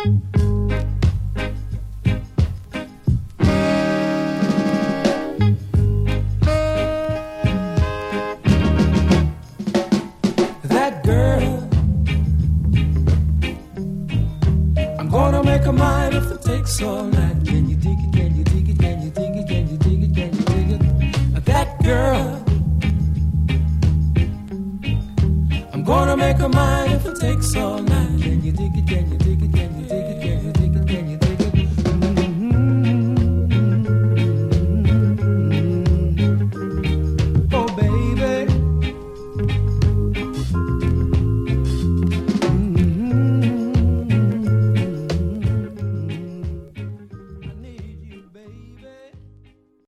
That girl, I'm gonna make her mine if it takes all night. Can you dig it? Can you dig it? Can you dig it? Can you dig it? Can you dig it? That girl, I'm gonna make her mine if it takes all night. Can you dig it? Can you dig it?